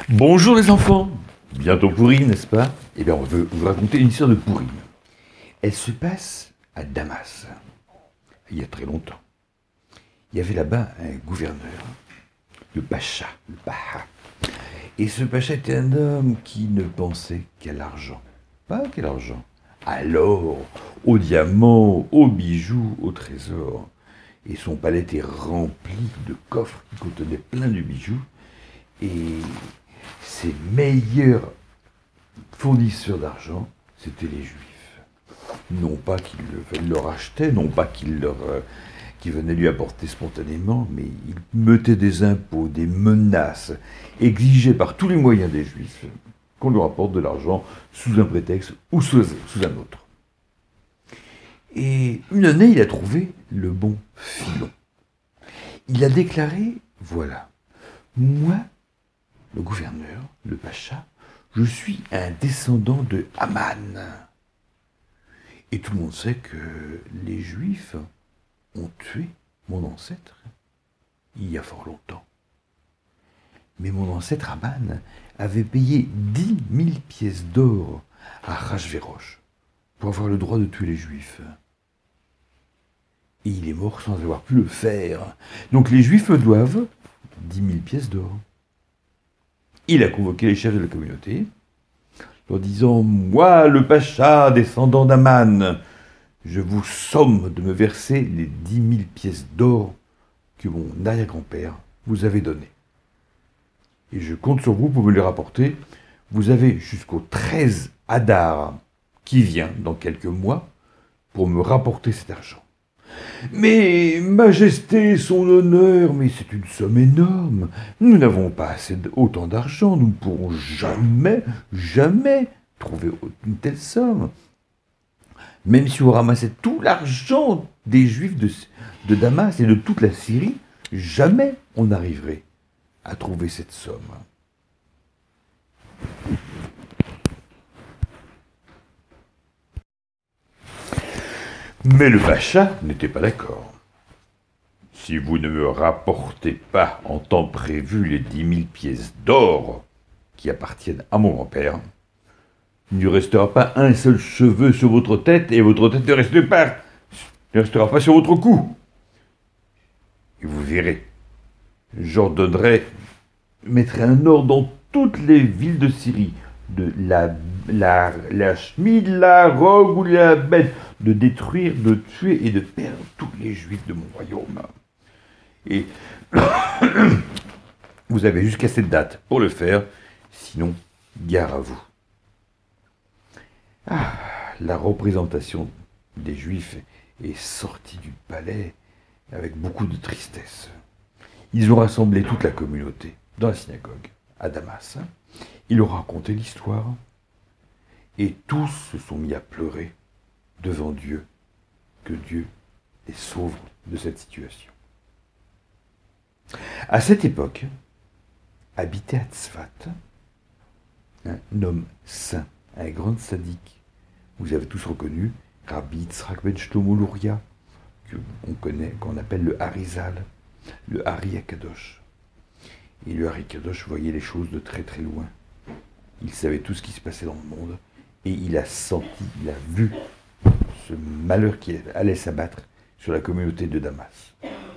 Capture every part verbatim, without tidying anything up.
Bonjour les enfants, bientôt Pourim, n'est-ce pas? Eh bien, on veut vous raconter une histoire de Pourim. Elle se passe à Damas, il y a très longtemps. Il y avait là-bas un gouverneur, le Pacha, le Pacha. Et ce Pacha était un homme qui ne pensait qu'à l'argent. Pas qu'à l'argent, à l'or, aux diamants, aux bijoux, aux trésors. Et son palais était rempli de coffres qui contenaient plein de bijoux. Et ses meilleurs fournisseurs d'argent, c'étaient les Juifs. Non pas qu'il le- leur achetait, non pas qu'il leur, euh, qu'ils venaient lui apporter spontanément, mais il mettait des impôts, des menaces, exigeait par tous les moyens des Juifs qu'on lui rapporte de l'argent sous un prétexte ou sous, sous un autre. Et une année, il a trouvé le bon filon. Il a déclaré, voilà, moi, le gouverneur, le pacha, je suis un descendant de Haman. Et tout le monde sait que les Juifs ont tué mon ancêtre il y a fort longtemps. Mais mon ancêtre Haman avait payé dix mille pièces d'or à Rachvérosh pour avoir le droit de tuer les Juifs. Et il est mort sans avoir pu le faire. Donc les Juifs me doivent dix mille pièces d'or. Il a convoqué les chefs de la communauté, leur disant « Moi, le pacha, descendant d'Aman, je vous somme de me verser les dix mille pièces d'or que mon arrière-grand-père vous avait données. Et je compte sur vous pour me les rapporter. Vous avez jusqu'au treize Adar, qui vient dans quelques mois, pour me rapporter cet argent. » Mais, Majesté, son honneur, mais c'est une somme énorme. Nous n'avons pas assez d- autant d'argent, nous ne pourrons jamais, jamais trouver une telle somme. Même si on ramassait tout l'argent des Juifs de, de Damas et de toute la Syrie, jamais on n'arriverait à trouver cette somme. Mais le pacha n'était pas d'accord. Si vous ne me rapportez pas en temps prévu les dix mille pièces d'or qui appartiennent à mon grand-père, il ne restera pas un seul cheveu sur votre tête et votre tête ne restera pas, ne restera pas sur votre cou. Et vous verrez, j'ordonnerai, mettrai un ordre dans toutes les villes de Syrie, de la, la, la Schmid, la Rogue ou la Bête, de détruire, de tuer et de perdre tous les Juifs de mon royaume. Et vous avez jusqu'à cette date pour le faire, sinon, gare à vous. Ah, la représentation des Juifs est sortie du palais avec beaucoup de tristesse. Ils ont rassemblé toute la communauté dans la synagogue à Damas. Ils leur ont raconté l'histoire et tous se sont mis à pleurer devant Dieu, que Dieu les sauve de cette situation. À cette époque, habitait à Tzfat un homme saint, un grand sadique. Vous avez tous reconnu Rabbi Yitzhak ben Shlomo Louria, qu'on connaît, qu'on appelle le Harizal, le Hari Akadosh. Et le Hari Akadosh voyait les choses de très très loin. Il savait tout ce qui se passait dans le monde et il a senti, il a vu ce malheur qui allait s'abattre sur la communauté de Damas.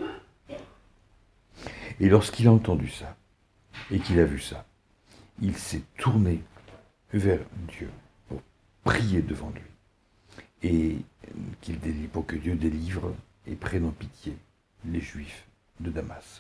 Et lorsqu'il a entendu ça et qu'il a vu ça, il s'est tourné vers Dieu pour prier devant lui et qu'il délivre, pour que Dieu délivre et prenne en pitié les Juifs de Damas.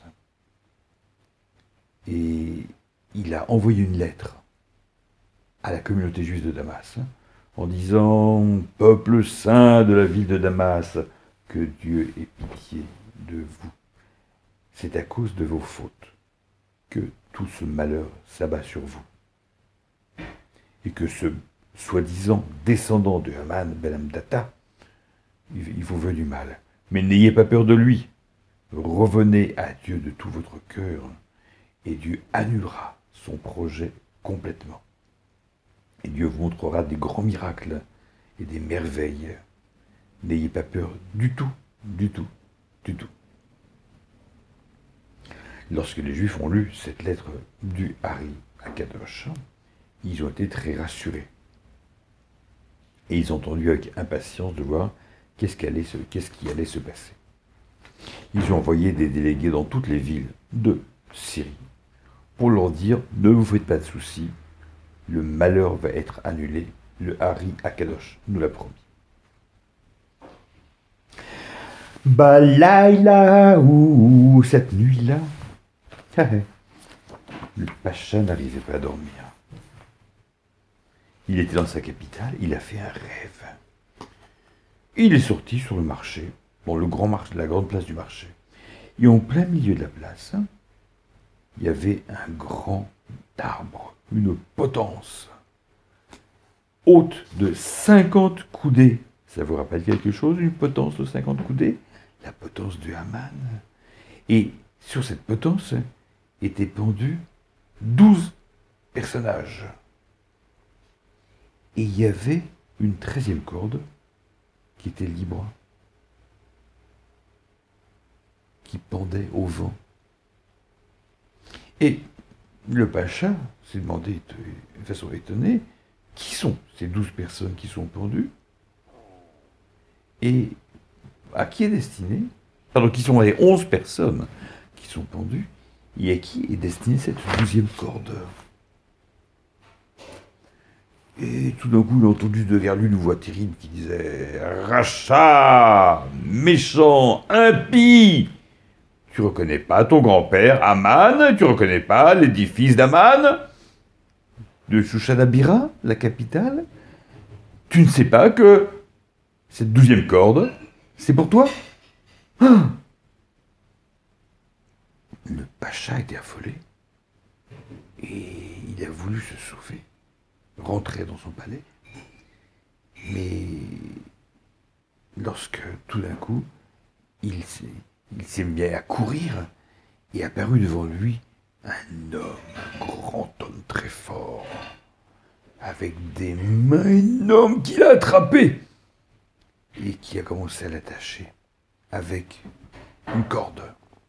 Et il a envoyé une lettre à la communauté juive de Damas en disant « Peuple saint de la ville de Damas, que Dieu ait pitié de vous. C'est à cause de vos fautes que tout ce malheur s'abat sur vous. Et que ce soi-disant descendant de Haman ben Hamdata, il vous veut du mal. Mais n'ayez pas peur de lui. Revenez à Dieu de tout votre cœur et Dieu annulera son projet complètement. Et Dieu vous montrera des grands miracles et des merveilles. N'ayez pas peur du tout, du tout, du tout. » Lorsque les Juifs ont lu cette lettre du Hari Kadosh, ils ont été très rassurés. Et ils ont attendu avec impatience de voir qu'est-ce qui allait se, qu'est-ce qui allait se passer. Ils ont envoyé des délégués dans toutes les villes de Syrie pour leur dire « Ne vous faites pas de soucis, le malheur va être annulé, le Hari Akadosh nous l'a promis. » Balaïla, ou cette nuit-là, le pacha n'arrivait pas à dormir. Il était dans sa capitale, il a fait un rêve. Il est sorti sur le marché, dans le grand marché, la grande place du marché. Et en plein milieu de la place, il y avait un grand arbre, une potence, haute de cinquante coudées. Ça vous rappelle quelque chose, une potence de cinquante coudées? La potence de Haman. Et sur cette potence étaient pendus douze personnages. Et il y avait une treizième corde qui était libre, qui pendait au vent. Et le pacha s'est demandé de façon étonnée, qui sont ces douze personnes qui sont pendues et à qui est destiné, pardon, qui sont les onze personnes qui sont pendues, et à qui est destinée cette douzième corde. Et tout d'un coup, il a entendu derrière lui une voix terrible qui disait « Rachat, méchant, impie, tu reconnais pas ton grand-père, Aman, tu reconnais pas l'édifice d'Aman, de Shushan-Abira, la capitale, tu ne sais pas que cette douzième corde, c'est pour toi ?» ah Le pacha était affolé, et il a voulu se sauver, rentrer dans son palais, mais lorsque, tout d'un coup, il s'est, il s'est mis à courir, et apparut devant lui un homme, un grand homme très fort, avec des mains énormes qu'il a attrapées, et qui a commencé à l'attacher avec une corde.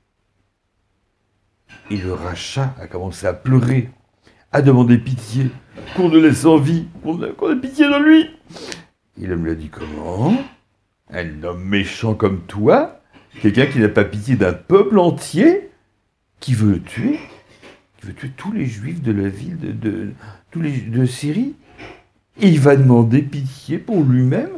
Et le rachat a commencé à pleurer, à demander pitié, qu'on ne laisse en vie, qu'on ait pitié de lui. Et l'homme lui a dit, comment? Un homme méchant comme toi, quelqu'un qui n'a pas pitié d'un peuple entier, qui veut le tuer, qui veut tuer tous les juifs de la ville de, de, tous les, de Syrie, et il va demander pitié pour lui-même.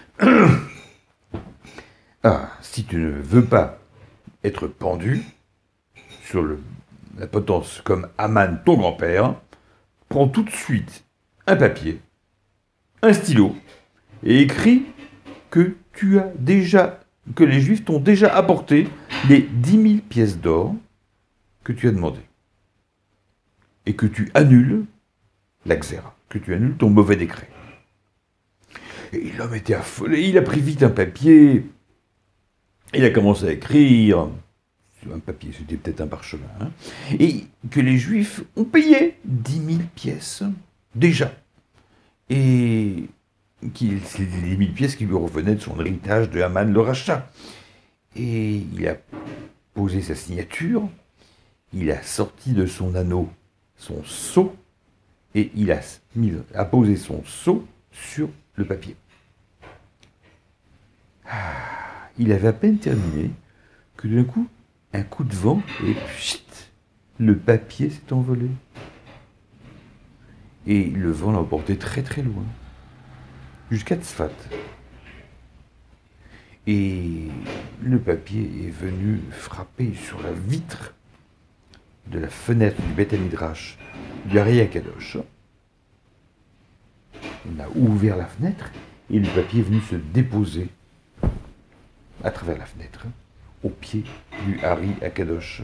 Ah, si tu ne veux pas être pendu sur le, la potence comme Aman, ton grand-père, prends tout de suite un papier, un stylo, et écris que tu as déjà, que les Juifs t'ont déjà apporté les dix mille pièces d'or que tu as demandé. Et que tu annules la xéra, que tu annules ton mauvais décret. Et l'homme était affolé, il a pris vite un papier, il a commencé à écrire, un papier, c'était peut-être un parchemin, hein, et que les Juifs ont payé dix mille pièces, déjà. Et qu'il, c'est les dix mille pièces qui lui revenaient de son héritage de Haman le rachat. Et il a posé sa signature, il a sorti de son anneau son sceau, et il a, mis, a posé son sceau sur le papier. Ah, il avait à peine terminé que d'un coup, un coup de vent, et pchit, le papier s'est envolé. Et le vent l'a emporté très très loin, jusqu'à Tzfat. Et le papier est venu frapper sur la vitre de la fenêtre du Beth Midrash du Hari Akadosh. On a ouvert la fenêtre et le papier est venu se déposer à travers la fenêtre au pied du Hari Akadosh,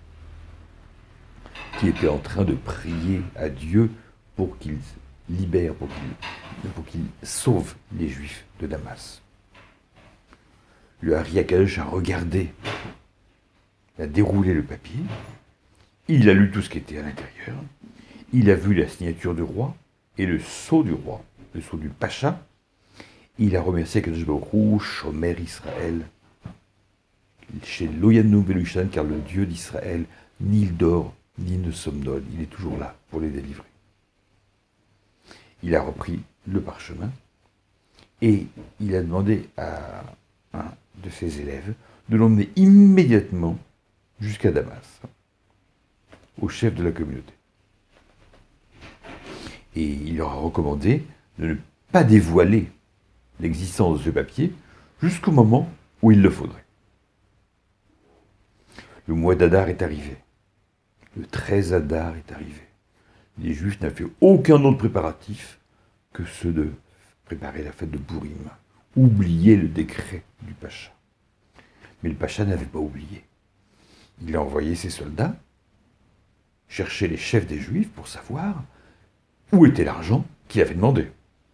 qui était en train de prier à Dieu pour qu'il libère, pour qu'il, pour qu'il sauve les Juifs de Damas. Le Hari Akadosh a regardé, a déroulé le papier, il a lu tout ce qui était à l'intérieur, il a vu la signature du roi et le sceau du roi, le sceau du pacha. Il a remercié Akadosh Baruch Hu, Shomer Israël, chez Loyanu Velushan, car le Dieu d'Israël, ni il dort, ni ne somnole, il est toujours là pour les délivrer. Il a repris le parchemin et il a demandé à un de ses élèves de l'emmener immédiatement jusqu'à Damas, au chef de la communauté. Et il leur a recommandé de ne pas dévoiler l'existence de ce papier jusqu'au moment où il le faudrait. Le mois d'Adar est arrivé. Le treize Adar est arrivé. Les Juifs n'avaient fait aucun autre préparatif que ceux de préparer la fête de Pourim, oublier le décret du Pacha. Mais le Pacha n'avait pas oublié. Il a envoyé ses soldats chercher les chefs des Juifs pour savoir où était l'argent qu'il avait demandé.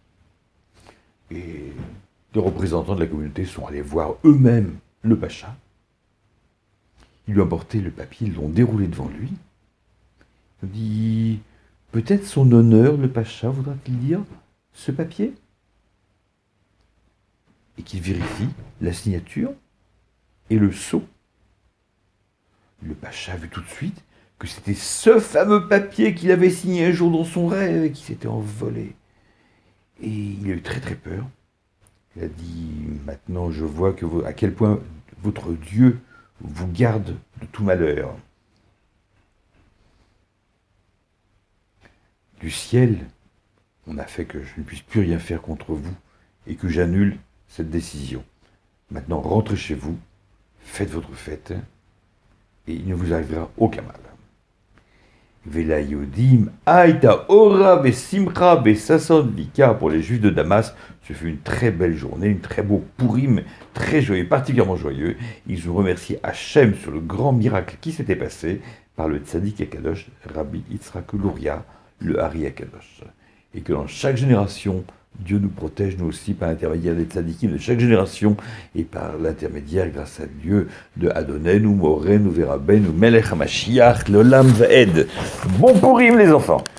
Et les représentants de la communauté sont allés voir eux-mêmes le Pacha. Ils lui ont apporté le papier, ils l'ont déroulé devant lui. Il a dit, peut-être son honneur, le Pacha, voudra-t-il dire ce papier? Et qu'il vérifie la signature et le sceau. Le Pacha a vu tout de suite que c'était ce fameux papier qu'il avait signé un jour dans son rêve et qui s'était envolé. Et il a eu très très peur. Il a dit, maintenant je vois que vous, à quel point votre Dieu vous garde de tout malheur. Du ciel, on a fait que je ne puisse plus rien faire contre vous et que j'annule cette décision. Maintenant, rentrez chez vous, faites votre fête et il ne vous arrivera aucun mal. Vela Yodim, Aïta Ora Vesimcha Vesasson Vika pour les Juifs de Damas. Ce fut une très belle journée, une très beau Pourim, très joyeux, particulièrement joyeux. Ils ont remercié Hachem sur le grand miracle qui s'était passé par le Tzadik Akadosh, Rabbi Yitzhak Luria, le Hari Akadosh. Et que dans chaque génération, Dieu nous protège, nous aussi, par l'intermédiaire des tzadikim de chaque génération, et par l'intermédiaire, grâce à Dieu, de Adonenu, Morenu, Verabenu, Melech HaMashiach, L'Olam Vaed. Bon Pourim, les enfants!